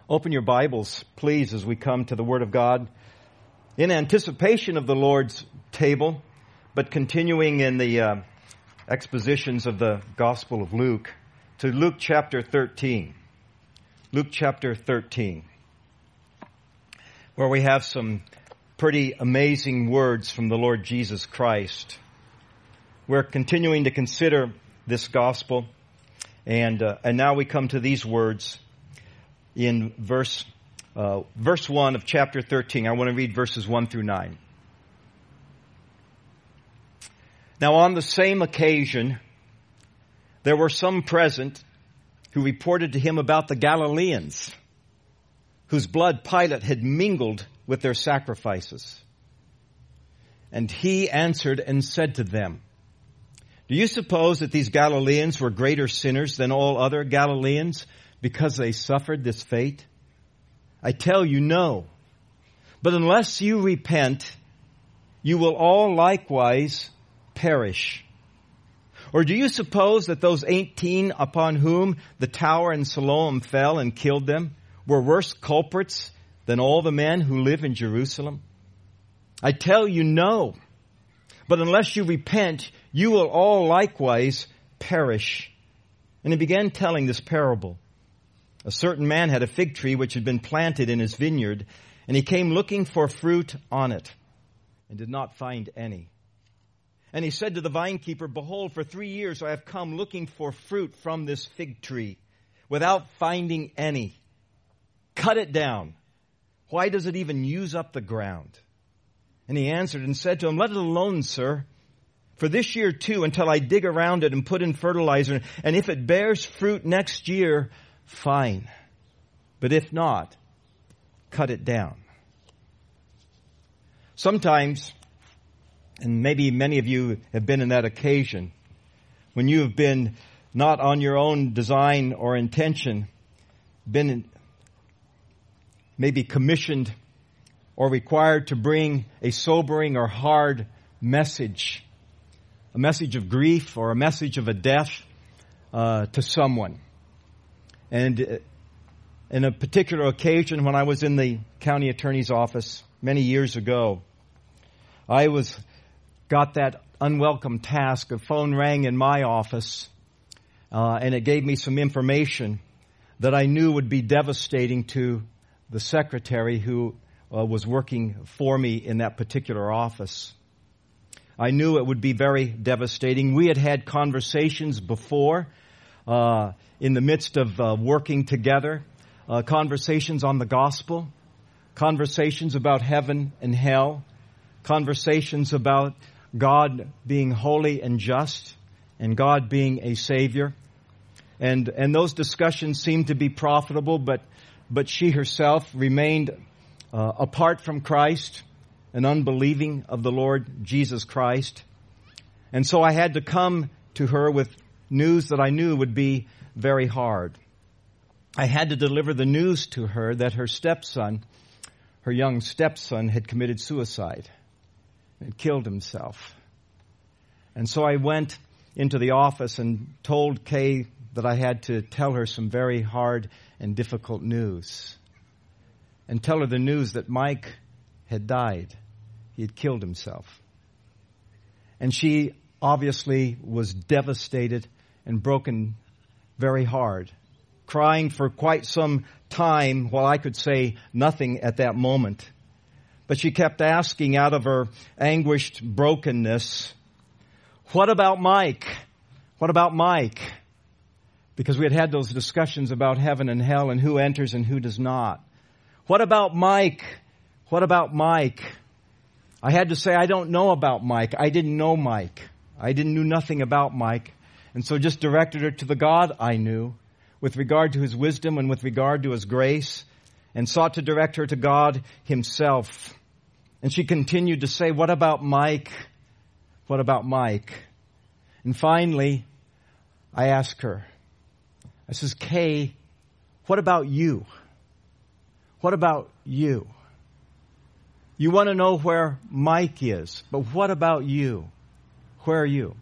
Open your Bibles, please, as we come to the Word of God in anticipation of the Lord's table, but continuing in the expositions of the Gospel of Luke, to Luke chapter 13. Luke chapter 13, where we have some pretty amazing words from the Lord Jesus Christ. We're continuing to consider this Gospel, and now we come to these words in verse 1 of chapter 13. I want to read verses 1 through 9. Now on the same occasion, there were some present who reported to him about the Galileans, whose blood Pilate had mingled with their sacrifices. And he answered and said to them, "Do you suppose that these Galileans were greater sinners than all other Galileans because they suffered this fate? I tell you, no. But unless you repent, you will all likewise perish. Or do you suppose that those 18 upon whom the tower in Siloam fell and killed them were worse culprits than all the men who live in Jerusalem? I tell you, no. But unless you repent, you will all likewise perish." And he began telling this parable. A certain man had a fig tree which had been planted in his vineyard, and he came looking for fruit on it, and did not find any. And he said to the vinekeeper, "Behold, for 3 years I have come looking for fruit from this fig tree, without finding any. Cut it down. Why does it even use up the ground?" And he answered and said to him, "Let it alone, sir, for this year too, until I dig around it and put in fertilizer. And if it bears fruit next year, fine. But if not, cut it down." Sometimes, and maybe many of you have been in that occasion, when you have been not on your own design or intention, been maybe commissioned or required to bring a sobering or hard message, a message of grief or a message of a death to someone. And in a particular occasion, when I was in the county attorney's office many years ago, I got that unwelcome task. A phone rang in my office, and it gave me some information that I knew would be devastating to the secretary who was working for me in that particular office. I knew it would be very devastating. We had had conversations before, in the midst of working together, conversations on the gospel, conversations about heaven and hell, conversations about God being holy and just, and God being a Savior. And those discussions seemed to be profitable, but she herself remained apart from Christ and unbelieving of the Lord Jesus Christ. And so I had to come to her with news that I knew would be very hard. I had to deliver the news to her that her stepson, her young stepson, had committed suicide and killed himself. And so I went into the office and told Kay that I had to tell her some very hard and difficult news. And tell her the news that Mike had died. He had killed himself. And she obviously was devastated and broken very hard, crying for quite some time while I could say nothing at that moment. But she kept asking out of her anguished brokenness, "What about Mike? What about Mike?" Because we had had those discussions about heaven and hell and who enters and who does not. "What about Mike? What about Mike?" I had to say, "I don't know about Mike. I didn't know Mike. I didn't know nothing about Mike." And so just directed her to the God I knew with regard to His wisdom and with regard to His grace, and sought to direct her to God Himself. And she continued to say, "What about Mike? What about Mike?" And finally, I asked her, I says, "Kay, what about you? What about you? You want to know where Mike is, but what about you? Where are you?"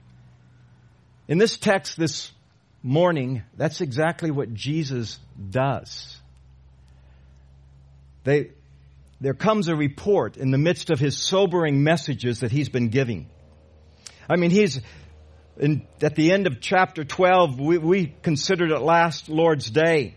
In this text this morning, that's exactly what Jesus does. there comes a report in the midst of his sobering messages that he's been giving. I mean, at the end of chapter 12, we considered it last Lord's Day.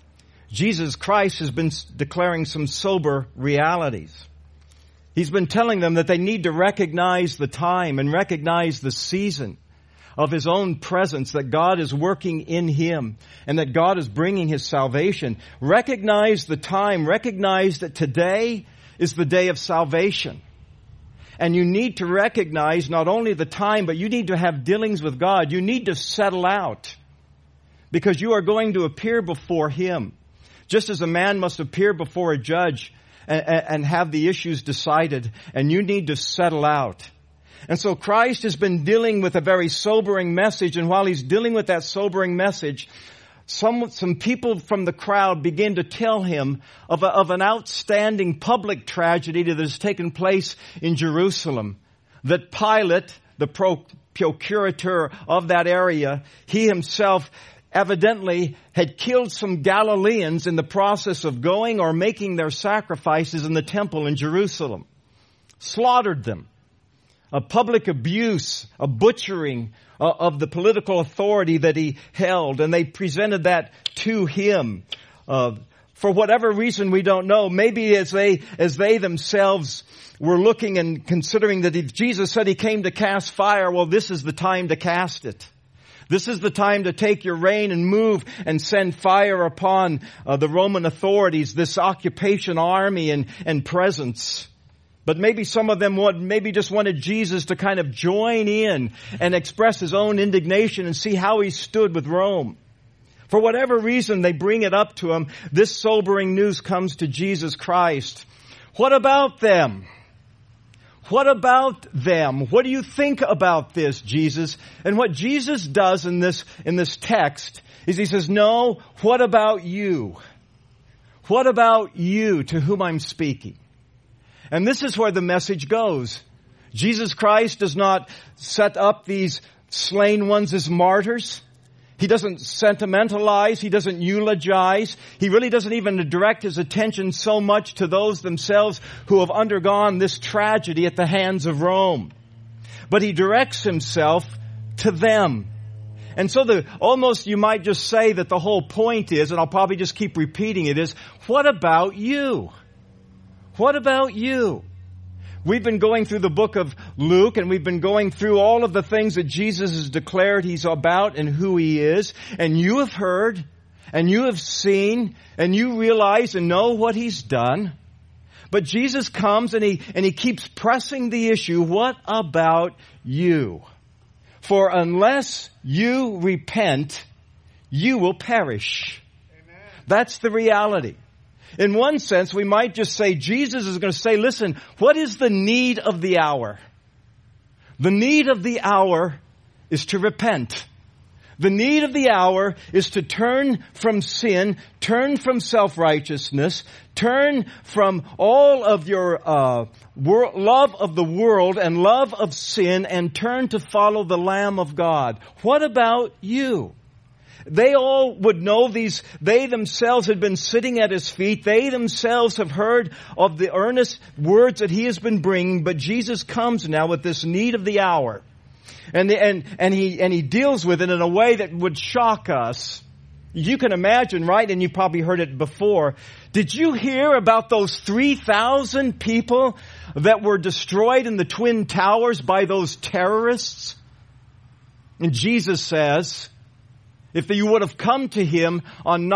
Jesus Christ has been declaring some sober realities. He's been telling them that they need to recognize the time and recognize the season of his own presence, that God is working in him and that God is bringing his salvation. Recognize the time. Recognize that today is the day of salvation. And you need to recognize not only the time, but you need to have dealings with God. You need to settle out because you are going to appear before him. Just as a man must appear before a judge and have the issues decided, and you need to settle out. And so Christ has been dealing with a very sobering message, and while he's dealing with that sobering message, some people from the crowd begin to tell him of an outstanding public tragedy that has taken place in Jerusalem. That Pilate, the procurator of that area, he himself evidently had killed some Galileans in the process of going or making their sacrifices in the temple in Jerusalem. Slaughtered them. A public abuse, a butchering of the political authority that he held, and they presented that to him. For whatever reason we don't know, maybe as they themselves were looking and considering that if Jesus said he came to cast fire, well, this is the time to cast it. This is the time to take your reign and move and send fire upon the Roman authorities, this occupation army and presence. But maybe some of them just wanted Jesus to kind of join in and express his own indignation and see how he stood with Rome. For whatever reason, they bring it up to him. This sobering news comes to Jesus Christ. What about them? What about them? What do you think about this, Jesus? And what Jesus does in this text is he says, no, what about you? What about you to whom I'm speaking? And this is where the message goes. Jesus Christ does not set up these slain ones as martyrs. He doesn't sentimentalize. He doesn't eulogize. He really doesn't even direct his attention so much to those themselves who have undergone this tragedy at the hands of Rome. But he directs himself to them. And so almost you might just say that the whole point is, and I'll probably just keep repeating it, is, what about you? What about you? We've been going through the book of Luke, and we've been going through all of the things that Jesus has declared he's about and who he is. And you have heard, and you have seen, and you realize and know what he's done. But Jesus comes and he keeps pressing the issue, what about you? For unless you repent, you will perish. Amen. That's the reality. In one sense, we might just say, Jesus is going to say, listen, what is the need of the hour? The need of the hour is to repent. The need of the hour is to turn from sin, turn from self-righteousness, turn from all of your love of the world and love of sin, and turn to follow the Lamb of God. What about you? They all would know these. They themselves had been sitting at his feet. They themselves have heard of the earnest words that he has been bringing. But Jesus comes now with this need of the hour. And he deals with it in a way that would shock us. You can imagine, right? And you probably heard it before. Did you hear about those 3,000 people that were destroyed in the Twin Towers by those terrorists? And Jesus says, if you would have come to him on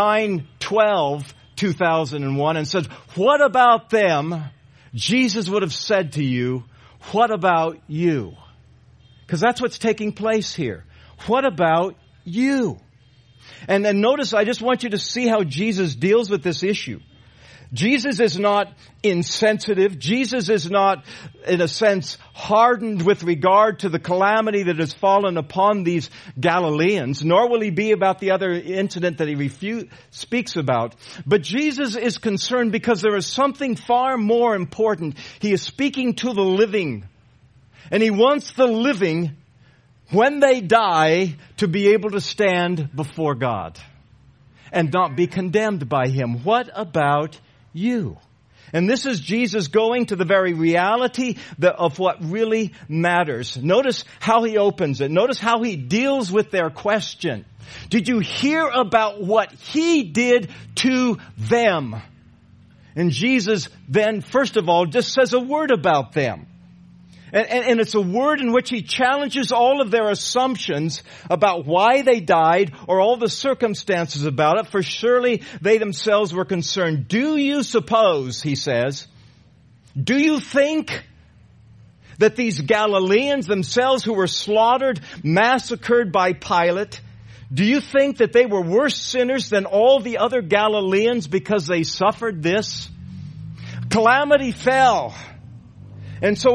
9/12/2001 and said, what about them? Jesus would have said to you, what about you? Because that's what's taking place here. What about you? And then notice, I just want you to see how Jesus deals with this issue. Jesus is not insensitive. Jesus is not, in a sense, hardened with regard to the calamity that has fallen upon these Galileans, nor will he be about the other incident that he speaks about. But Jesus is concerned because there is something far more important. He is speaking to the living. And he wants the living, when they die, to be able to stand before God and not be condemned by him. What about you? And this is Jesus going to the very reality of what really matters. Notice how he opens it. Notice how he deals with their question. Did you hear about what he did to them? And Jesus then, first of all, just says a word about them. And it's a word in which he challenges all of their assumptions about why they died or all the circumstances about it, for surely they themselves were concerned. Do you suppose, he says, do you think that these Galileans themselves who were slaughtered, massacred by Pilate, do you think that they were worse sinners than all the other Galileans because they suffered this? Calamity fell. And so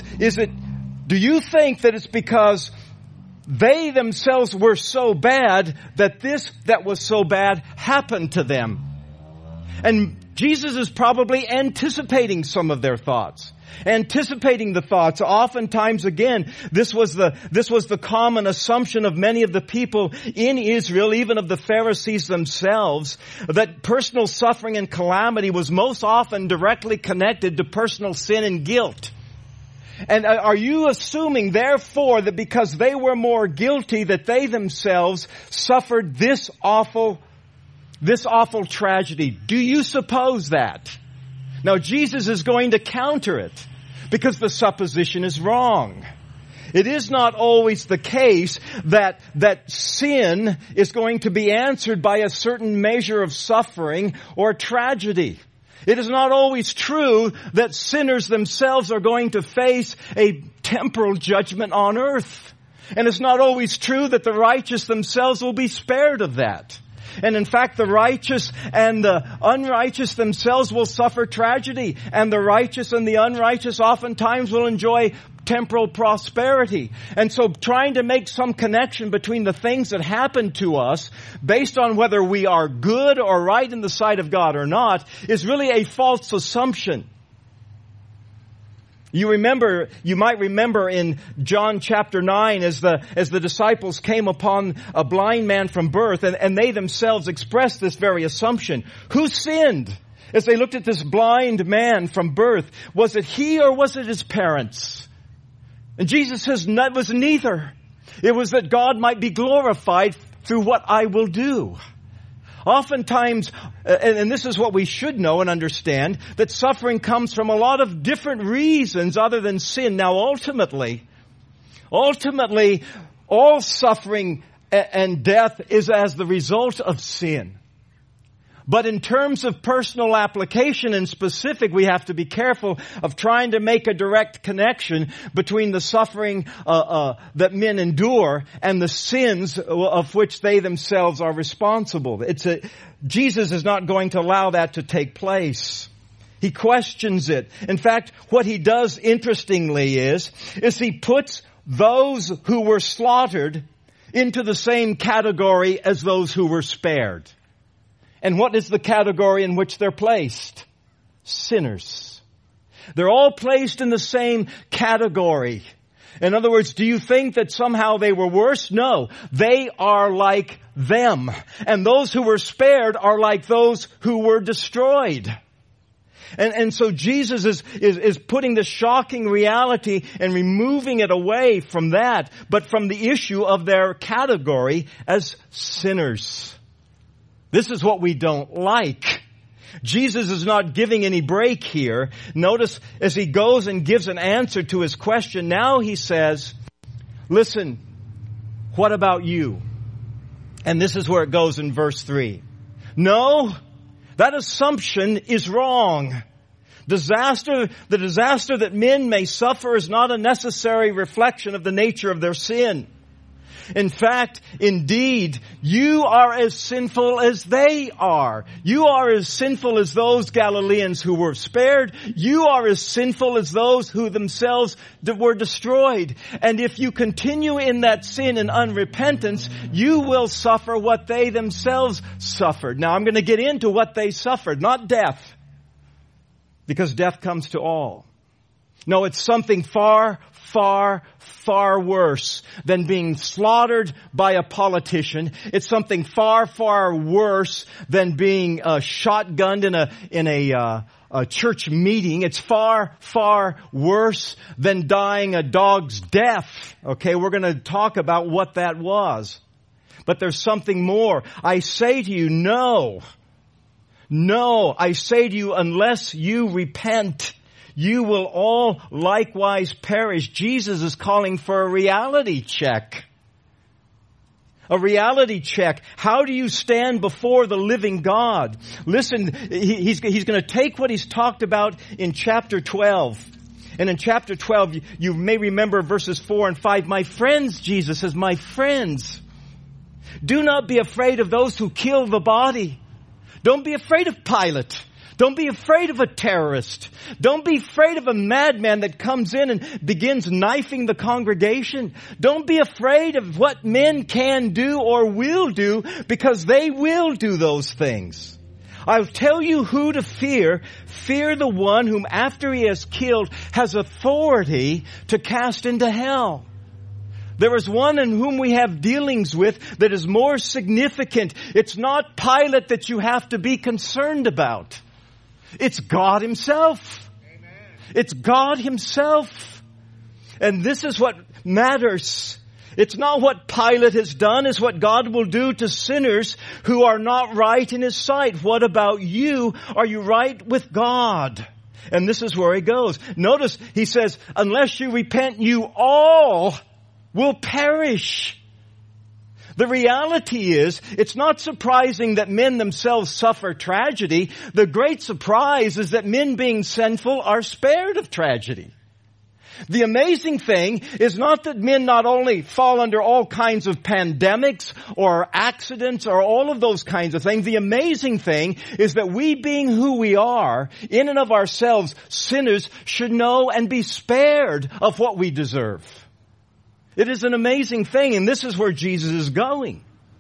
do you think that it's because they themselves were so bad that this that was so bad happened to them? And Jesus is probably anticipating some of their thoughts. Anticipating the thoughts. Oftentimes, again, this was the common assumption of many of the people in Israel, even of the Pharisees themselves, that personal suffering and calamity was most often directly connected to personal sin and guilt. And are you assuming, therefore, that because they were more guilty, that they themselves suffered this awful tragedy? Do you suppose that? Now, Jesus is going to counter it because the supposition is wrong. It is not always the case that sin is going to be answered by a certain measure of suffering or tragedy. It is not always true that sinners themselves are going to face a temporal judgment on earth. And it's not always true that the righteous themselves will be spared of that. And in fact, the righteous and the unrighteous themselves will suffer tragedy. And the righteous and the unrighteous oftentimes will enjoy temporal prosperity. And so trying to make some connection between the things that happen to us based on whether we are good or right in the sight of God or not is really a false assumption. You might remember in John chapter 9 as the disciples came upon a blind man from birth and they themselves expressed this very assumption. Who sinned? As they looked at this blind man from birth, was it he or was it his parents? And Jesus says, it was neither. It was that God might be glorified through what I will do. Oftentimes, and this is what we should know and understand, that suffering comes from a lot of different reasons other than sin. Now, ultimately, all suffering and death is as the result of sin. But in terms of personal application and specific, we have to be careful of trying to make a direct connection between the suffering that men endure and the sins of which they themselves are responsible. Jesus is not going to allow that to take place. He questions it. In fact, what he does interestingly is he puts those who were slaughtered into the same category as those who were spared. And what is the category in which they're placed? Sinners. They're all placed in the same category. In other words, do you think that somehow they were worse? No. They are like them. And those who were spared are like those who were destroyed. And so Jesus is putting the shocking reality and removing it away from that, but from the issue of their category as sinners. This is what we don't like. Jesus is not giving any break here. Notice as he goes and gives an answer to his question, now he says, listen, what about you? And this is where it goes in verse 3. No, that assumption is wrong. The disaster that men may suffer is not a necessary reflection of the nature of their sin. In fact, indeed, you are as sinful as they are. You are as sinful as those Galileans who were spared. You are as sinful as those who themselves were destroyed. And if you continue in that sin and unrepentance, you will suffer what they themselves suffered. Now, I'm going to get into what they suffered, not death, because death comes to all. No, it's something far, far, far worse than being slaughtered by a politician. It's something far, far worse than being shotgunned in a church meeting. It's far, far worse than dying a dog's death. Okay, we're going to talk about what that was. But there's something more. I say to you, no. No, I say to you, unless you repent, you will all likewise perish. Jesus is calling for a reality check. A reality check. How do you stand before the living God? Listen, he's going to take what he's talked about in chapter 12. And in chapter 12, you may remember verses 4 and 5. My friends, Jesus says, my friends, do not be afraid of those who kill the body. Don't be afraid of Pilate. Don't be afraid of a terrorist. Don't be afraid of a madman that comes in and begins knifing the congregation. Don't be afraid of what men can do or will do, because they will do those things. I'll tell you who to fear. Fear the one whom after he has killed has authority to cast into hell. There is one in whom we have dealings with that is more significant. It's not Pilate that you have to be concerned about. It's God Himself. Amen. It's God Himself. And this is what matters. It's not what Pilate has done, it's what God will do to sinners who are not right in His sight. What about you? Are you right with God? And this is where he goes. Notice he says, unless you repent, you all will perish. The reality is, it's not surprising that men themselves suffer tragedy. The great surprise is that men being sinful are spared of tragedy. The amazing thing is not that men not only fall under all kinds of pandemics or accidents or all of those kinds of things. The amazing thing is that we, being who we are, in and of ourselves, sinners, should know and be spared of what we deserve. It is an amazing thing, and this is where Jesus is going.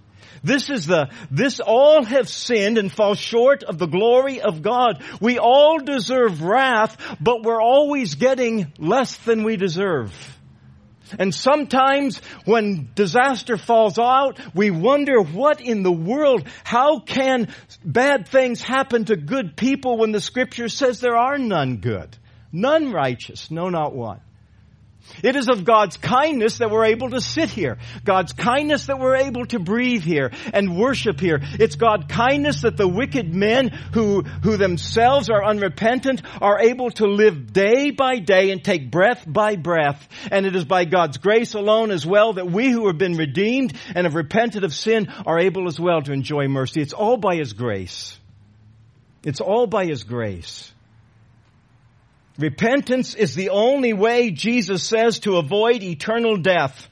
This all have sinned and fall short of the glory of God. We all deserve wrath, but we're always getting less than we deserve. And sometimes when disaster falls out, we wonder what in the world, how can bad things happen to good people when the Scripture says there are none good, none righteous, no, not one. It is of God's kindness that we're able to sit here. God's kindness that we're able to breathe here and worship here. It's God's kindness that the wicked men who themselves are unrepentant are able to live day by day and take breath by breath. And it is by God's grace alone as well that we who have been redeemed and have repented of sin are able as well to enjoy mercy. It's all by His grace. It's all by His grace. Repentance is the only way, Jesus says, to avoid eternal death.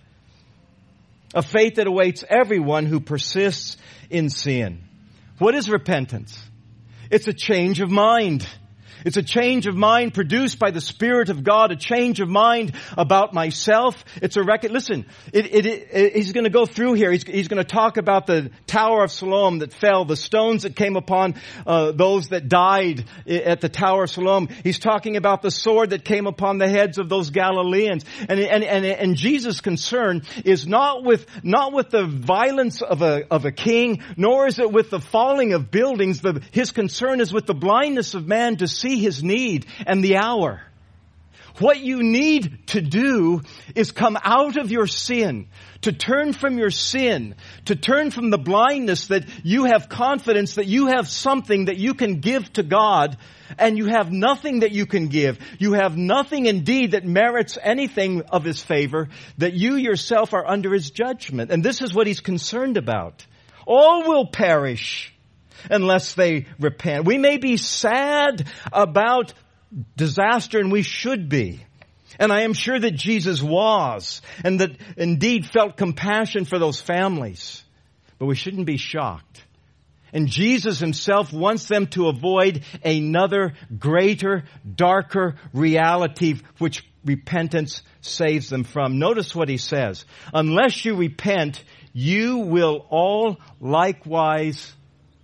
A fate that awaits everyone who persists in sin. What is repentance? It's a change of mind. It's a change of mind produced by the Spirit of God, a change of mind about myself. It's a listen, he's going to go through here. He's going to talk about the Tower of Siloam that fell, the stones that came upon those that died at the Tower of Siloam. He's talking about the sword that came upon the heads of those Galileans. And Jesus' concern is not with the violence of a king, nor is it with the falling of buildings. His concern is with the blindness of man to see his need and the hour. What you need to do is come out of your sin, to turn from your sin, to turn from the blindness that you have confidence that you have something that you can give to God, and you have nothing that you can give. You have nothing indeed that merits anything of His favor, that you yourself are under His judgment. And this is what He's concerned about. All will perish unless they repent. We may be sad about disaster, and we should be. And I am sure that Jesus was, and that indeed felt compassion for those families. But we shouldn't be shocked. And Jesus Himself wants them to avoid another greater, darker reality which repentance saves them from. Notice what He says. Unless you repent, you will all likewise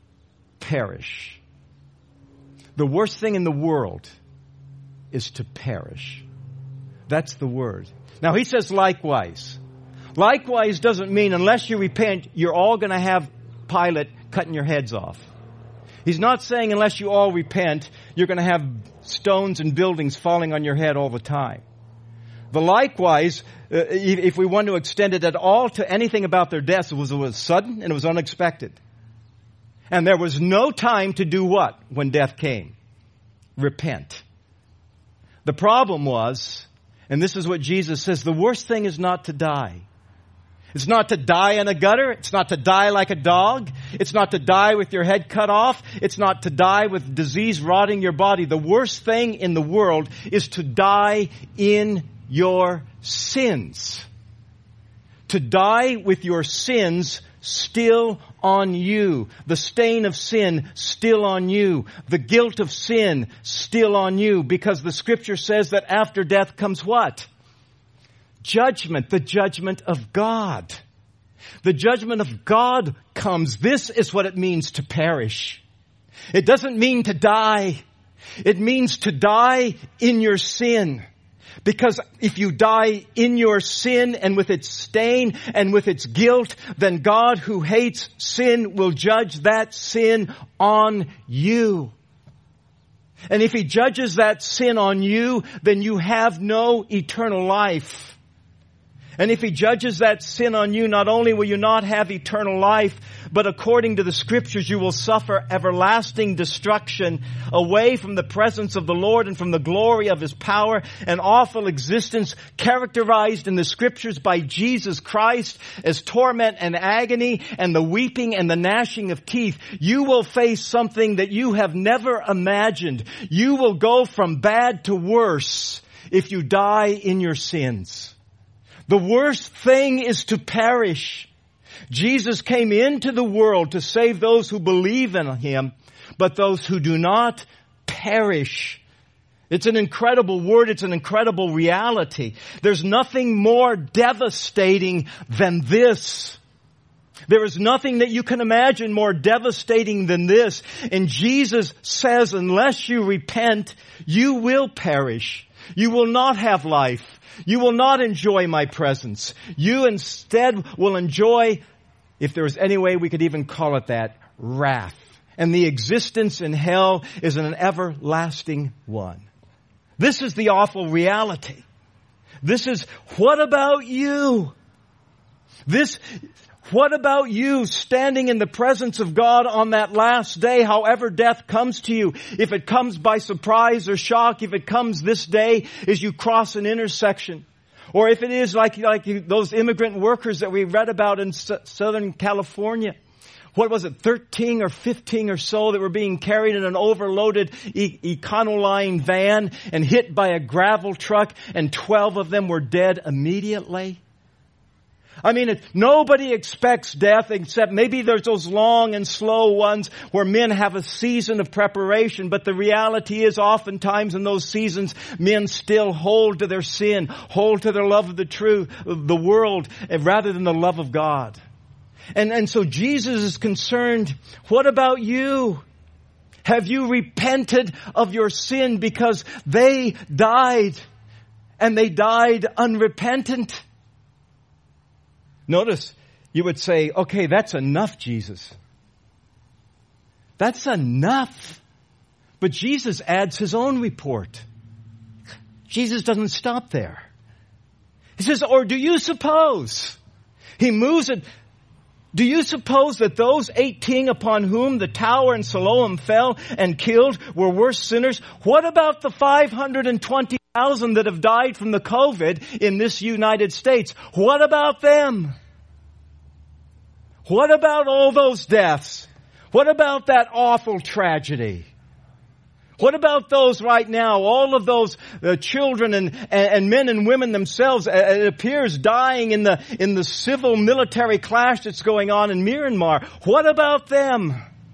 perish. The worst thing in the world is to perish. That's the word. Now He says likewise. Likewise doesn't mean unless you repent, you're all going to have Pilate cutting your heads off. He's not saying unless you all repent, you're going to have stones and buildings falling on your head all the time. But likewise, if we want to extend it at all to anything about their deaths, it was sudden and it was unexpected. And there was no time to do what when death came? Repent. The problem was, and this is what Jesus says, the worst thing is not to die. It's not to die in a gutter. It's not to die like a dog. It's not to die with your head cut off. It's not to die with disease rotting your body. The worst thing in the world is to die in your sins. To die with your sins still on you. The stain of sin still on you. The guilt of sin still on you. Because the Scripture says that after death comes what? Judgment. The judgment of God. The judgment of God comes. This is what it means to perish. It doesn't mean to die. It means to die in your sin. Because if you die in your sin and with its stain and with its guilt, then God who hates sin will judge that sin on you. And if He judges that sin on you, then you have no eternal life. And if He judges that sin on you, not only will you not have eternal life, but according to the Scriptures, you will suffer everlasting destruction away from the presence of the Lord and from the glory of His power, an awful existence characterized in the Scriptures by Jesus Christ as torment and agony and the weeping and the gnashing of teeth. You will face something that you have never imagined. You will go from bad to worse if you die in your sins. The worst thing is to perish. Jesus came into the world to save those who believe in Him, but those who do not perish. It's an incredible word. It's an incredible reality. There's nothing more devastating than this. There is nothing that you can imagine more devastating than this. And Jesus says, unless you repent, you will perish. You will not have life. You will not enjoy my presence. You instead will enjoy, if there is any way we could even call it that, wrath. And the existence in hell is an everlasting one. This is the awful reality. This is, what about you? What about you standing in the presence of God on that last day, however death comes to you? If it comes by surprise or shock, if it comes this day as you cross an intersection, or if it is like those immigrant workers that we read about in Southern California. What was it, 13 or 15 or so that were being carried in an overloaded Econoline van and hit by a gravel truck, and 12 of them were dead immediately? I mean, nobody expects death except maybe there's those long and slow ones where men have a season of preparation. But the reality is oftentimes in those seasons, men still hold to their sin, hold to their love of the truth, the world, rather than the love of God. And so Jesus is concerned, what about you? Have you repented of your sin? Because they died, and they died unrepentant. Notice, you would say, okay, that's enough, Jesus. That's enough. But Jesus adds His own report. Jesus doesn't stop there. He says, or do you suppose? He moves it. Do you suppose that those 18 upon whom the tower in Siloam fell and killed were worse sinners? What about the 520,000 that have died from the COVID in this United States? What about them? What about all those deaths? What about that awful tragedy? What about those right now, all of those children and men and women themselves, it appears, dying in the civil military clash that's going on in Myanmar? What about them?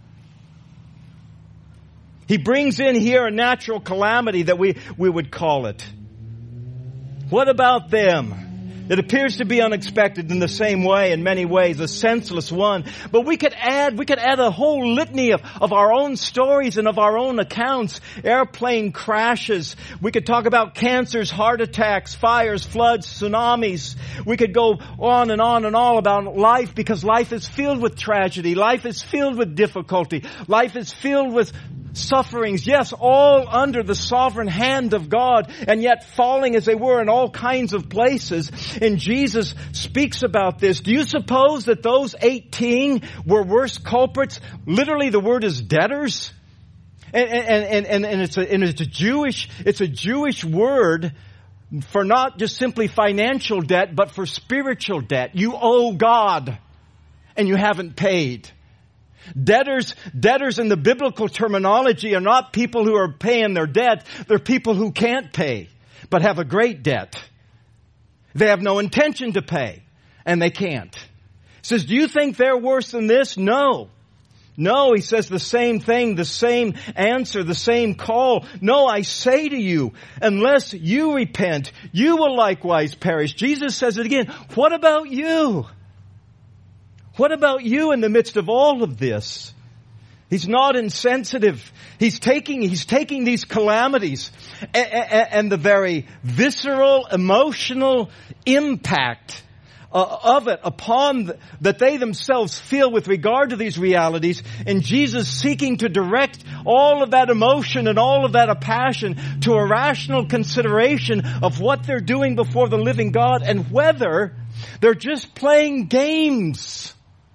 He brings in here a natural calamity that we would call it. What about them? It appears to be unexpected in the same way, in many ways, a senseless one. But we could add a whole litany of our own stories and of our own accounts. Airplane crashes. We could talk about cancers, heart attacks, fires, floods, tsunamis. We could go on and all about life, because life is filled with tragedy. Life is filled with difficulty. Life is filled with sufferings, yes, all under the sovereign hand of God, and yet falling as they were in all kinds of places. And Jesus speaks about this. Do you suppose that those 18 were worse culprits? Literally, the word is debtors. And it's a Jewish word for not just simply financial debt, but for spiritual debt. You owe God, and you haven't paid. Debtors in the biblical terminology are not people who are paying their debt. They're people who can't pay, but have a great debt. They have no intention to pay, and they can't. He says, do you think they're worse than this? No. No, he says the same thing, the same answer, the same call. No, I say to you, unless you repent, you will likewise perish. Jesus says it again. What about you? What about you in the midst of all of this? He's not insensitive. He's taking these calamities and the very visceral, emotional impact of it upon that they themselves feel with regard to these realities, and Jesus seeking to direct all of that emotion and all of that passion to a rational consideration of what they're doing before the living God and whether they're just playing games.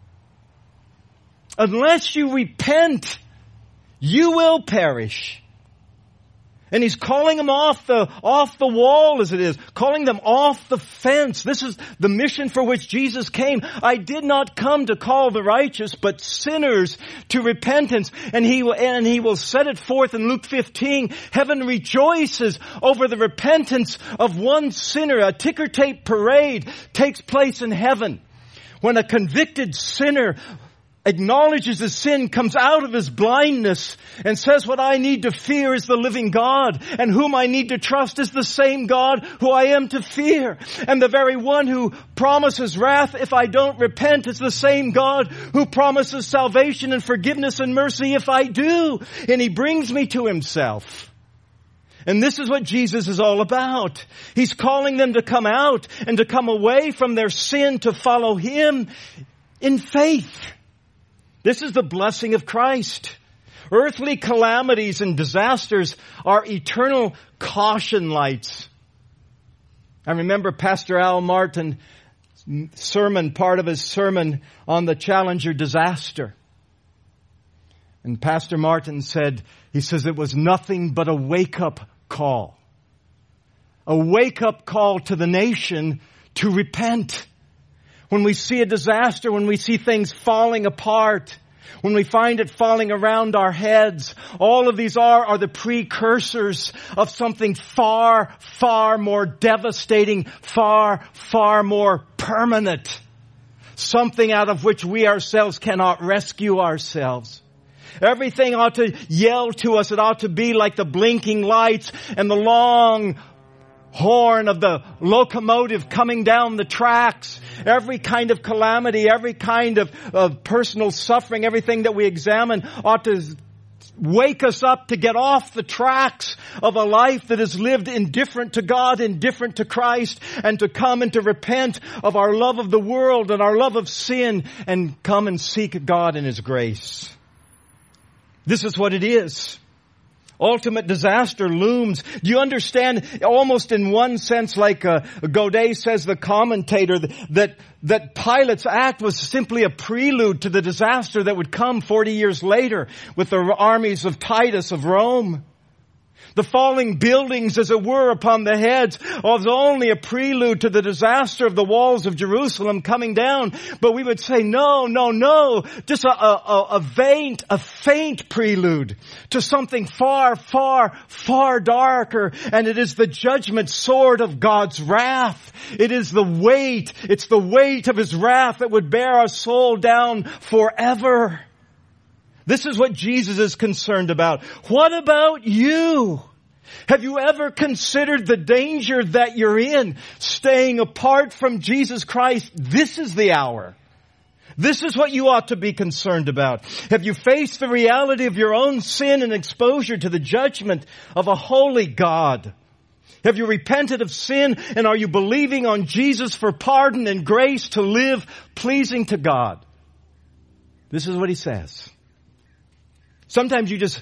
Unless you repent, you will perish. And he's calling them off the wall, as it is, calling them off the fence. This is the mission for which Jesus came. I did not come to call the righteous, but sinners to repentance. And he will set it forth in Luke 15. Heaven rejoices over the repentance of one sinner. A ticker tape parade takes place in heaven when a convicted sinner acknowledges his sin, comes out of his blindness, and says, what I need to fear is the living God, and whom I need to trust is the same God who I am to fear. And the very one who promises wrath if I don't repent is the same God who promises salvation and forgiveness and mercy if I do. And he brings me to himself. And this is what Jesus is all about. He's calling them to come out and to come away from their sin to follow him in faith. This is the blessing of Christ. Earthly calamities and disasters are eternal caution lights. I remember Pastor Al Martin's sermon, part of his sermon on the Challenger disaster. And Pastor Martin said, he says it was nothing but a wake-up call. A wake-up call to the nation to repent. When we see a disaster, when we see things falling apart, when we find it falling around our heads, all of these are the precursors of something far, far more devastating, far, far more permanent. Something out of which we ourselves cannot rescue ourselves. Everything ought to yell to us. It ought to be like the blinking lights and the long horn of the locomotive coming down the tracks. Every kind of calamity, every kind of personal suffering, everything that we examine ought to wake us up to get off the tracks of a life that is lived indifferent to God, indifferent to Christ, and to come and to repent of our love of the world and our love of sin and come and seek God in His grace. This is what it is. Ultimate disaster looms. Do you understand, almost in one sense, like Godet says, the commentator, that Pilate's act was simply a prelude to the disaster that would come 40 years later with the armies of Titus of Rome? The falling buildings, as it were, upon the heads was only a prelude to the disaster of the walls of Jerusalem coming down. But we would say, no. Just a faint prelude to something far, far, far darker. And it is the judgment sword of God's wrath. It is the weight. It's the weight of His wrath that would bear our soul down forever. This is what Jesus is concerned about. What about you? Have you ever considered the danger that you're in, staying apart from Jesus Christ? This is the hour. This is what you ought to be concerned about. Have you faced the reality of your own sin and exposure to the judgment of a holy God? Have you repented of sin, and are you believing on Jesus for pardon and grace to live pleasing to God? This is what He says. Sometimes you just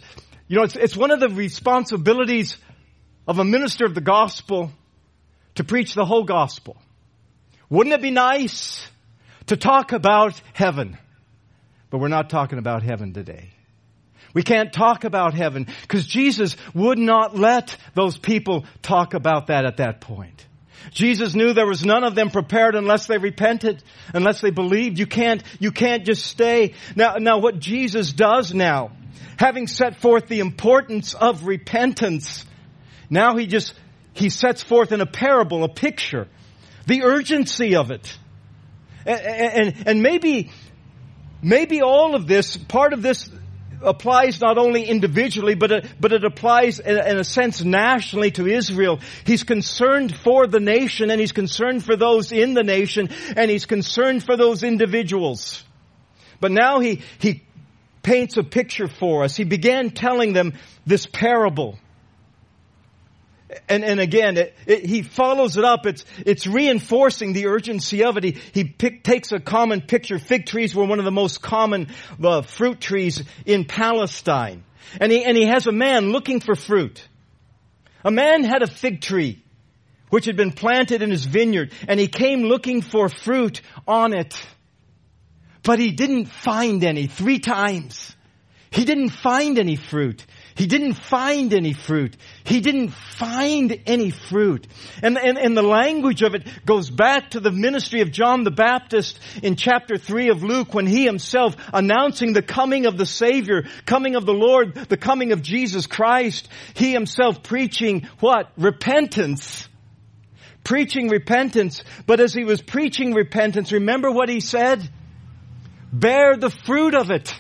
You know, it's one of the responsibilities of a minister of the gospel to preach the whole gospel. Wouldn't it be nice to talk about heaven? But we're not talking about heaven today. We can't talk about heaven because Jesus would not let those people talk about that at that point. Jesus knew there was none of them prepared unless they repented, unless they believed. You can't just stay. Now what Jesus does now, having set forth the importance of repentance, now he sets forth in a parable, a picture, the urgency of it. And maybe all of this, part of this applies not only individually, but it applies in a sense nationally to Israel. He's concerned for the nation, and he's concerned for those in the nation, and he's concerned for those individuals. But now he paints a picture for us. He began telling them this parable. And again, he follows it up. It's reinforcing the urgency of it. He takes a common picture. Fig trees were one of the most common fruit trees in Palestine. And he has a man looking for fruit. A man had a fig tree which had been planted in his vineyard, and he came looking for fruit on it. But he didn't find any. 3 times. He didn't find any fruit. He didn't find any fruit. He didn't find any fruit. And the language of it goes back to the ministry of John the Baptist in chapter 3 of Luke, when he himself, announcing the coming of the Savior, coming of the Lord, the coming of Jesus Christ, he himself preaching what? Repentance. Preaching repentance. But as he was preaching repentance, remember what he said? Bear the fruit of it.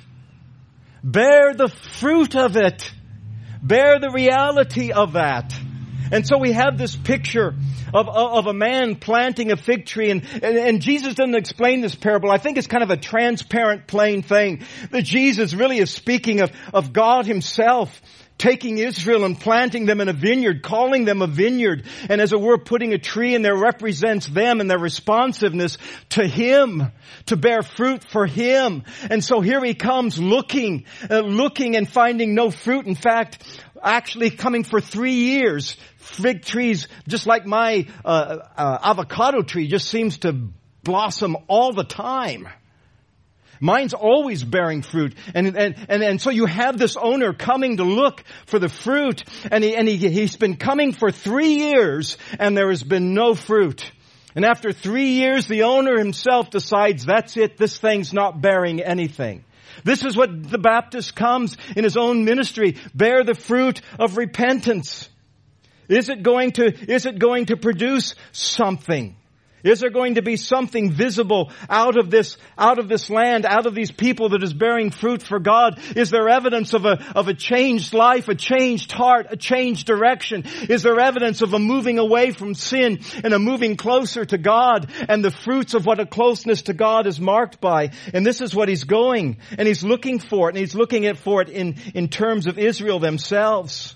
Bear the fruit of it. Bear the reality of that. And so we have this picture of a man planting a fig tree, and Jesus doesn't explain this parable. I think it's kind of a transparent, plain thing that Jesus really is speaking of God himself taking Israel and planting them in a vineyard, calling them a vineyard, and as it were putting a tree in there represents them and their responsiveness to him, to bear fruit for him. And so here he comes looking and finding no fruit. In fact, actually coming for 3 years. Fig trees, just like my avocado tree, just seems to blossom all the time. Mine's always bearing fruit. And so you have this owner coming to look for the fruit, and he's been coming for 3 years, and there has been no fruit. And after 3 years, the owner himself decides, that's it, this thing's not bearing anything. This is what the Baptist comes in his own ministry. Bear the fruit of repentance. Is it going to produce something? Is there going to be something visible out of this land, out of these people that is bearing fruit for God? Is there evidence of a changed life, a changed heart, a changed direction? Is there evidence of a moving away from sin and a moving closer to God, and the fruits of what a closeness to God is marked by? And this is what he's going, and he's looking for it, and he's looking for it in terms of Israel themselves.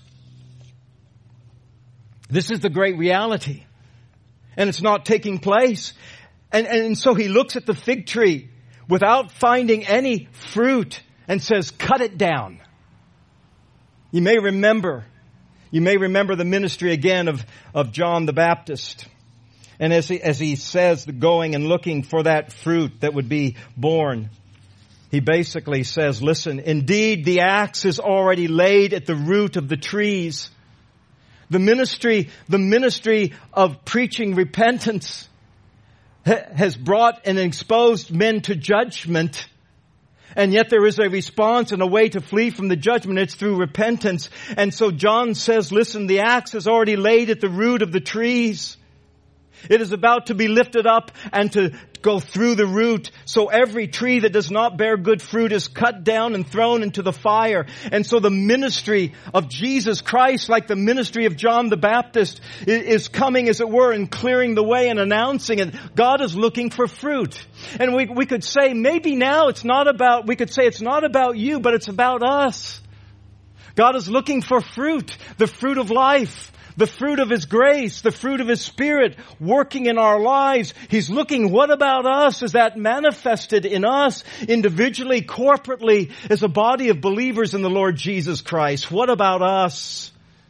This is the great reality. And it's not taking place. And so he looks at the fig tree without finding any fruit and says, cut it down. You may remember the ministry again of John the Baptist. And as he says, going and looking for that fruit that would be born, he basically says, listen, indeed the axe is already laid at the root of the trees. The ministry of preaching repentance has brought and exposed men to judgment. And yet there is a response and a way to flee from the judgment. It's through repentance. And so John says, listen, the axe is already laid at the root of the trees. It is about to be lifted up and to go through the root. So every tree that does not bear good fruit is cut down and thrown into the fire. And so the ministry of Jesus Christ, like the ministry of John the Baptist, is coming, as it were, and clearing the way and announcing it. God is looking for fruit. And we could say, maybe now it's not about you, but it's about us. God is looking for fruit, the fruit of life. the fruit of His grace, the fruit of His Spirit working in our lives. He's looking, what about us? Is that manifested in us individually, corporately, as a body of believers in the Lord Jesus Christ? What about us?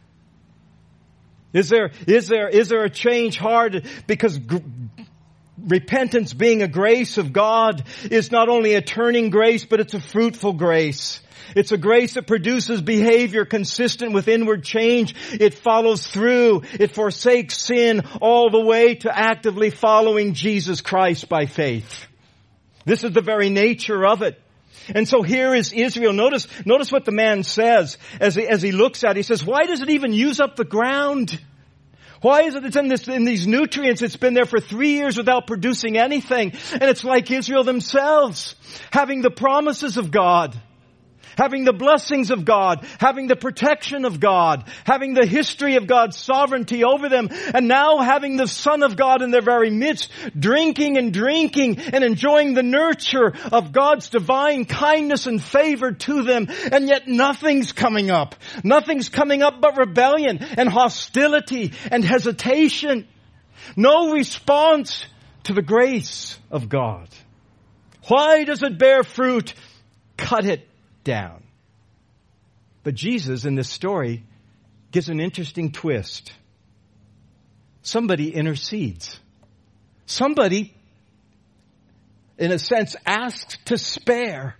Is there a change hard? Because repentance being a grace of God is not only a turning grace, but it's a fruitful grace. It's a grace that produces behavior consistent with inward change. It follows through. It forsakes sin all the way to actively following Jesus Christ by faith. This is the very nature of it. And so here is Israel. Notice what the man says as he looks at it. He says, why does it even use up the ground? Why is it it's in these nutrients? It's been there for 3 years without producing anything. And it's like Israel themselves, having the promises of God, having the blessings of God, having the protection of God, having the history of God's sovereignty over them, and now having the Son of God in their very midst, drinking and enjoying the nurture of God's divine kindness and favor to them, and yet nothing's coming up. Nothing's coming up but rebellion and hostility and hesitation. No response to the grace of God. Why does it bear fruit? Cut it down. But Jesus in this story gives an interesting twist. Somebody intercedes. Somebody, in a sense, asks to spare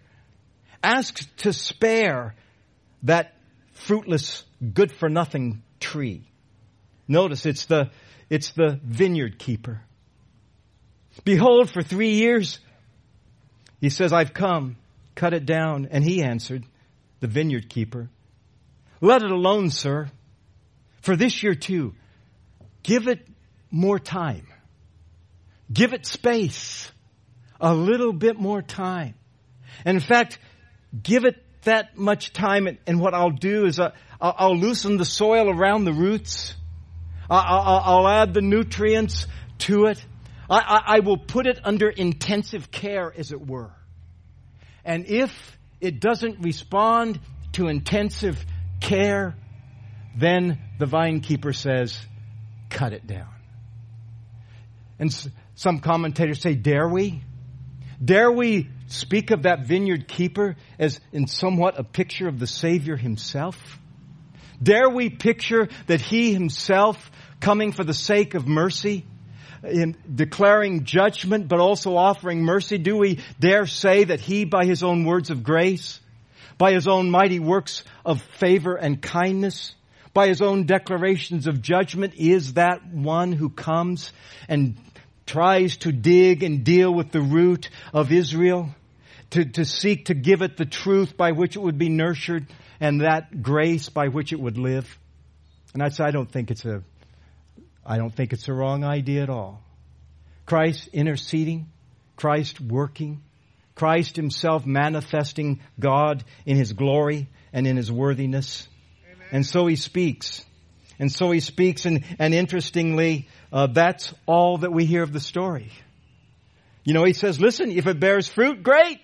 that fruitless, good-for-nothing tree. Notice it's the vineyard keeper. Behold, for 3 years, he says, I've come. Cut it down. And he answered, the vineyard keeper, let it alone, sir. For this year too, give it more time. Give it space. A little bit more time. And in fact, give it that much time. And what I'll do is I'll loosen the soil around the roots. I'll add the nutrients to it. I will put it under intensive care, as it were. And if it doesn't respond to intensive care, then the vine keeper says, cut it down. And some commentators say, dare we? Dare we speak of that vineyard keeper as in somewhat a picture of the Savior Himself? Dare we picture that He Himself, coming for the sake of mercy, in declaring judgment, but also offering mercy? Do we dare say that He, by His own words of grace, by His own mighty works of favor and kindness, by His own declarations of judgment, is that one who comes and tries to dig and deal with the root of Israel, to seek to give it the truth by which it would be nurtured and that grace by which it would live? And I don't think it's a wrong idea at all. Christ interceding, Christ working, Christ Himself manifesting God in His glory and in His worthiness. Amen. And so He speaks. And interestingly, that's all that we hear of the story. He says, listen, if it bears fruit, great.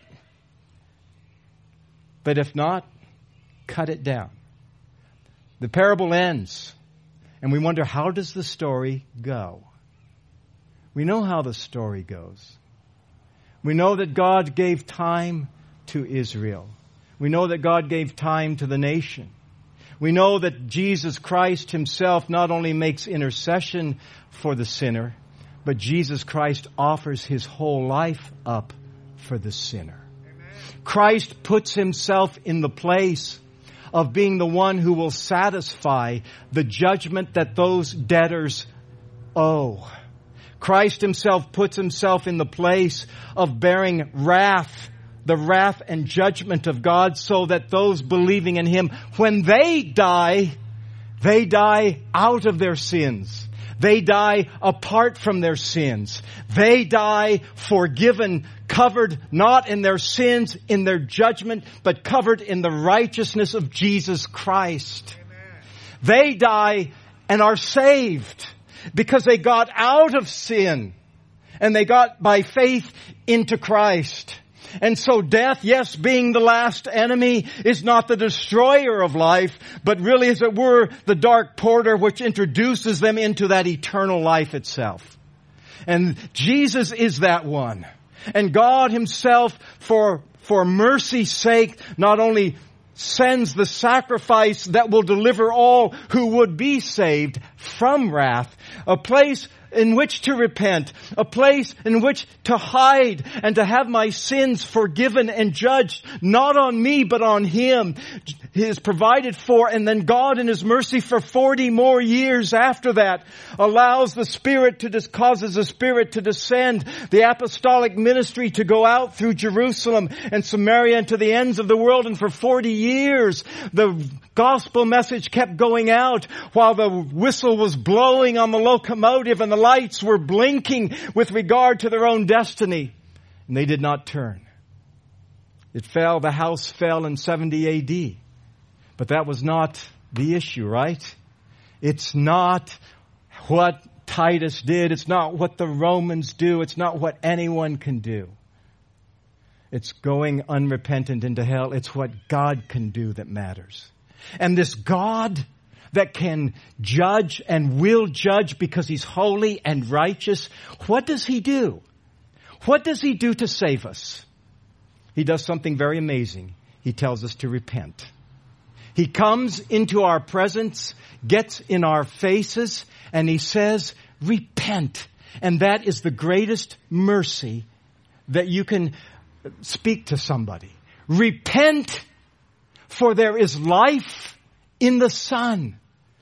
But if not, cut it down. The parable ends. And we wonder, how does the story go? We know how the story goes. We know that God gave time to Israel. We know that God gave time to the nation. We know that Jesus Christ Himself not only makes intercession for the sinner, but Jesus Christ offers His whole life up for the sinner. Amen. Christ puts Himself in the place of being the one who will satisfy the judgment that those debtors owe. Christ Himself puts Himself in the place of bearing wrath, the wrath and judgment of God, so that those believing in Him, when they die out of their sins. They die apart from their sins. They die forgiven, covered not in their sins, in their judgment, but covered in the righteousness of Jesus Christ. Amen. They die and are saved because they got out of sin and they got by faith into Christ. And so death, yes, being the last enemy, is not the destroyer of life, but really, as it were, the dark porter which introduces them into that eternal life itself. And Jesus is that one. And God himself, for mercy's sake, not only sends the sacrifice that will deliver all who would be saved from wrath, a place in which to repent, a place in which to hide and to have my sins forgiven and judged, not on me but on him. He is provided for, and then God in his mercy for 40 more years after that allows the Spirit causes the Spirit to descend, the apostolic ministry to go out through Jerusalem and Samaria and to the ends of the world. And for 40 years, the gospel message kept going out while the whistle was blowing on the locomotive and the lights were blinking with regard to their own destiny. And they did not turn. The house fell in 70 AD. But that was not the issue, right? It's not what Titus did. It's not what the Romans do. It's not what anyone can do. It's going unrepentant into hell. It's what God can do that matters. And this God that can judge and will judge because he's holy and righteous, what does he do? What does he do to save us? He does something very amazing. He tells us to repent. He comes into our presence, gets in our faces, and he says, repent. And that is the greatest mercy that you can speak to somebody. Repent, for there is life in the Son.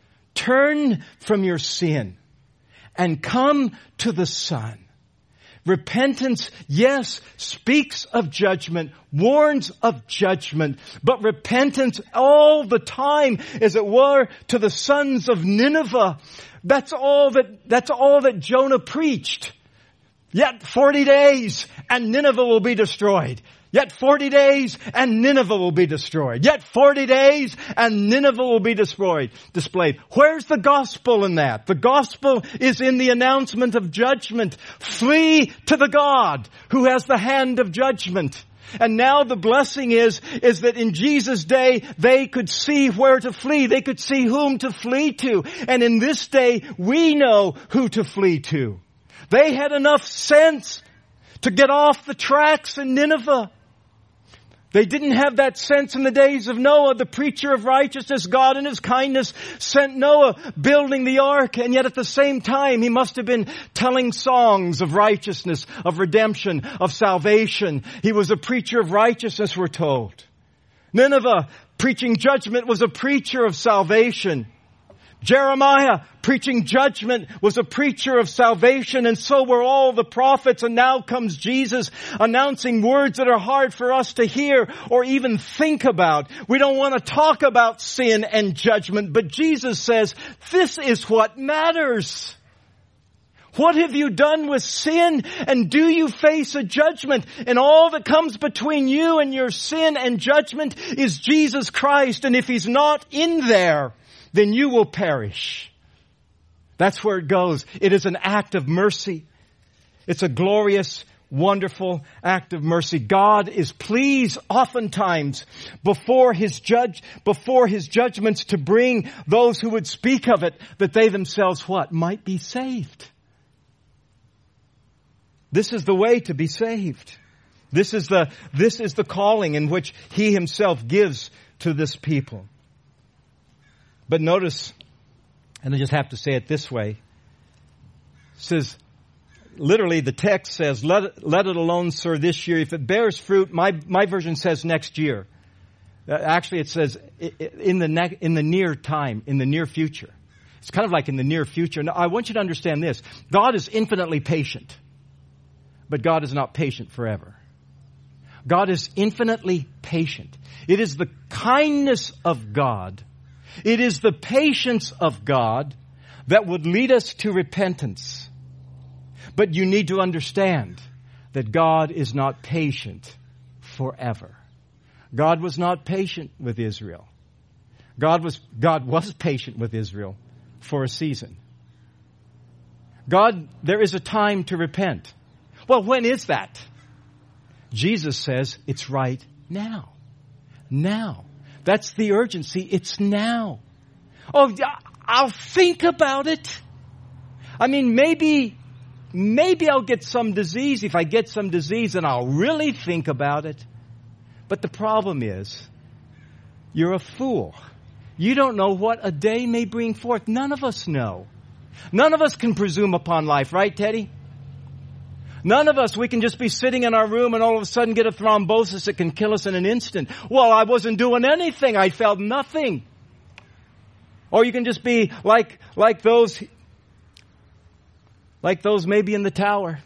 Turn from your sin and come to the Son. Repentance, yes, speaks of judgment, warns of judgment, but repentance all the time, as it were, to the sons of Nineveh. That's all that Jonah preached. Yet 40 days and Nineveh will be destroyed. Yet 40 days and Nineveh will be destroyed. Yet 40 days and Nineveh will be displayed. Where's the gospel in that? The gospel is in the announcement of judgment. Flee to the God who has the hand of judgment. And now the blessing is that in Jesus' day, they could see where to flee. They could see whom to flee to. And in this day, we know who to flee to. They had enough sense to get off the tracks in Nineveh. They didn't have that sense in the days of Noah, the preacher of righteousness. God in his kindness sent Noah building the ark, and yet at the same time he must have been telling songs of righteousness, of redemption, of salvation. He was a preacher of righteousness, we're told. Nineveh, preaching judgment, was a preacher of salvation. Jeremiah, preaching judgment, was a preacher of salvation, and so were all the prophets. And now comes Jesus announcing words that are hard for us to hear or even think about. We don't want to talk about sin and judgment, but Jesus says, this is what matters. What have you done with sin? And do you face a judgment? And all that comes between you and your sin and judgment is Jesus Christ. And if he's not in there, then you will perish. That's where it goes. It is an act of mercy. It's a glorious, wonderful act of mercy. God is pleased oftentimes before his judgments to bring those who would speak of it, that they themselves what? Might be saved. This is the way to be saved. This is the calling in which he himself gives to this people. But notice, and I just have to say it this way, it says, literally the text says, let it alone, sir, this year. If it bears fruit, my version says next year. Actually, it says in the near time, in the near future. It's kind of like in the near future. Now, I want you to understand this. God is infinitely patient, but God is not patient forever. God is infinitely patient. It is the kindness of God, it is the patience of God that would lead us to repentance. But you need to understand that God is not patient forever. God was not patient with Israel. God was patient with Israel for a season. There is a time to repent. Well, when is that? Jesus says it's right now. Now. That's the urgency. It's now. Oh, I'll think about it. I mean, maybe I'll get some disease. If I get some disease, then I'll really think about it. But the problem is, you're a fool. You don't know what a day may bring forth. None of us know. None of us can presume upon life, right, Teddy? None of us, we can just be sitting in our room and all of a sudden get a thrombosis that can kill us in an instant. Well, I wasn't doing anything. I felt nothing. Or you can just be like those maybe in the tower.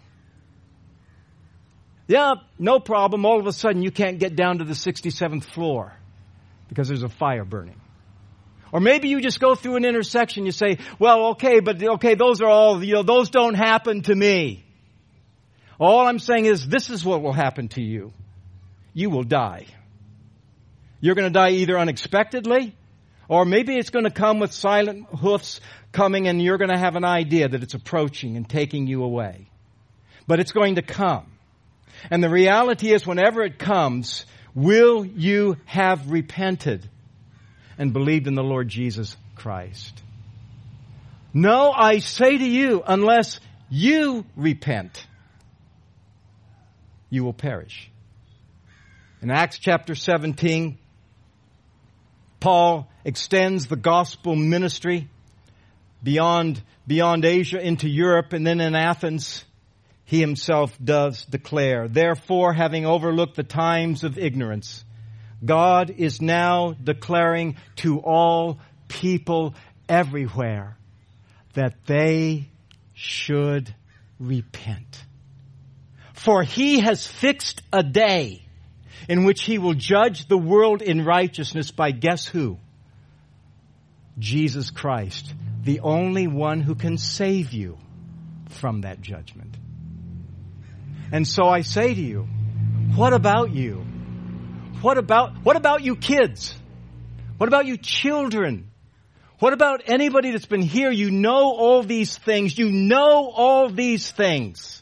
Yeah, no problem. All of a sudden you can't get down to the 67th floor because there's a fire burning. Or maybe you just go through an intersection. You say, well, okay, those are all, those don't happen to me. All I'm saying is this is what will happen to you. You will die. You're going to die either unexpectedly, or maybe it's going to come with silent hoofs coming and you're going to have an idea that it's approaching and taking you away. But it's going to come. And the reality is whenever it comes, will you have repented and believed in the Lord Jesus Christ? No, I say to you, unless you repent, you will perish. In Acts chapter 17, Paul extends the gospel ministry beyond Asia into Europe, and then in Athens, he himself does declare, therefore, having overlooked the times of ignorance, God is now declaring to all people everywhere that they should repent. For he has fixed a day in which he will judge the world in righteousness by guess who? Jesus Christ, the only one who can save you from that judgment. And so I say to you, what about you? What about you kids? What about you children? What about anybody that's been here? You know all these things. You know all these things.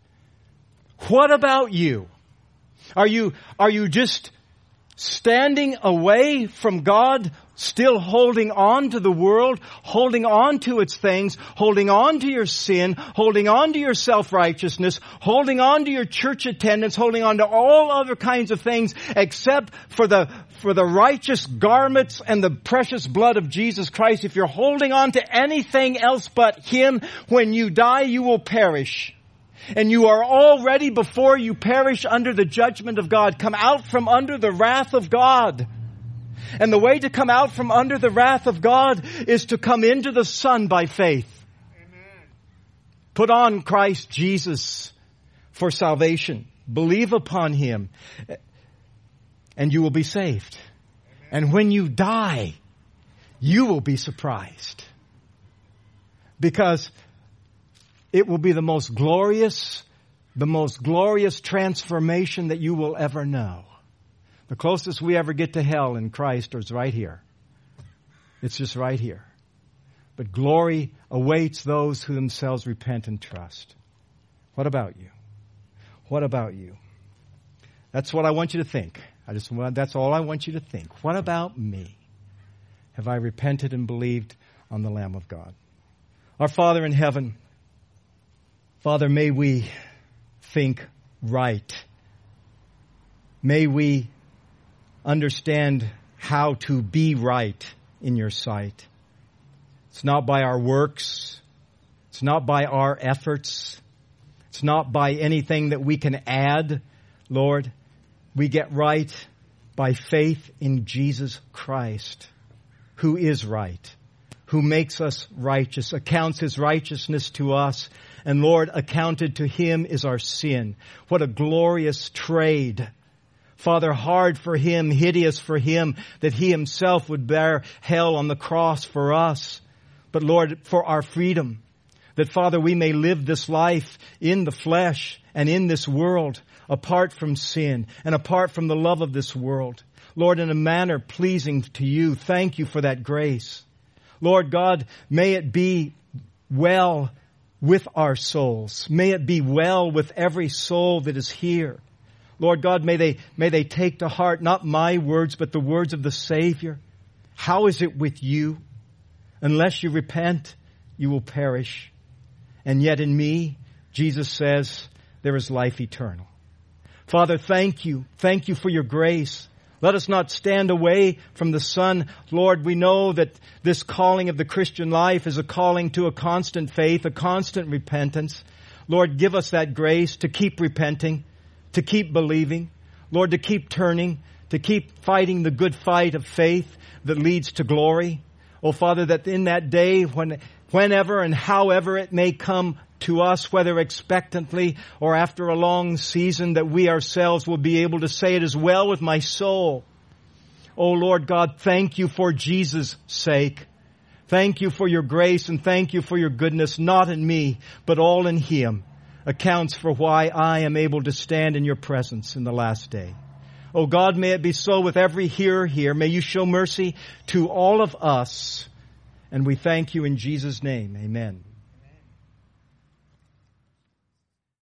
What about you? Are you just standing away from God, still holding on to the world, holding on to its things, holding on to your sin, holding on to your self-righteousness, holding on to your church attendance, holding on to all other kinds of things except for the righteous garments and the precious blood of Jesus Christ? If you're holding on to anything else but Him, when you die, you will perish. And you are already, before you perish, under the judgment of God. Come out from under the wrath of God. And the way to come out from under the wrath of God is to come into the Son by faith. Amen. Put on Christ Jesus for salvation. Believe upon Him, and you will be saved. Amen. And when you die, you will be surprised. Because it will be the most glorious transformation that you will ever know. The closest we ever get to hell in Christ is right here. It's just right here. But glory awaits those who themselves repent and trust. What about you? What about you? That's what I want you to think. That's all I want you to think. What about me? Have I repented and believed on the Lamb of God? Our Father in heaven, Father, may we think right. May we understand how to be right in your sight. It's not by our works. It's not by our efforts. It's not by anything that we can add, Lord. We get right by faith in Jesus Christ, who is right, who makes us righteous, accounts His righteousness to us. And Lord, accounted to Him is our sin. What a glorious trade. Father, hard for Him, hideous for Him, that He Himself would bear hell on the cross for us. But Lord, for our freedom, that Father, we may live this life in the flesh and in this world, apart from sin and apart from the love of this world. Lord, in a manner pleasing to You. Thank You for that grace. Lord God, may it be well with our souls. May it be well with every soul that is here. Lord God, may they take to heart not my words, but the words of the Savior. How is it with you? Unless you repent, you will perish. And yet in me, Jesus says, there is life eternal. Father, thank you. Thank you for your grace. Let us not stand away from the Son. Lord, we know that this calling of the Christian life is a calling to a constant faith, a constant repentance. Lord, give us that grace to keep repenting, to keep believing. Lord, to keep turning, to keep fighting the good fight of faith that leads to glory. Oh, Father, that in that day, whenever and however it may come to us, whether expectantly or after a long season, that we ourselves will be able to say, it is well with my soul. Oh, Lord God, thank you for Jesus' sake. Thank you for your grace and thank you for your goodness, not in me, but all in Him, accounts for why I am able to stand in your presence in the last day. Oh God, may it be so with every hearer here. May you show mercy to all of us. And we thank you in Jesus' name. Amen.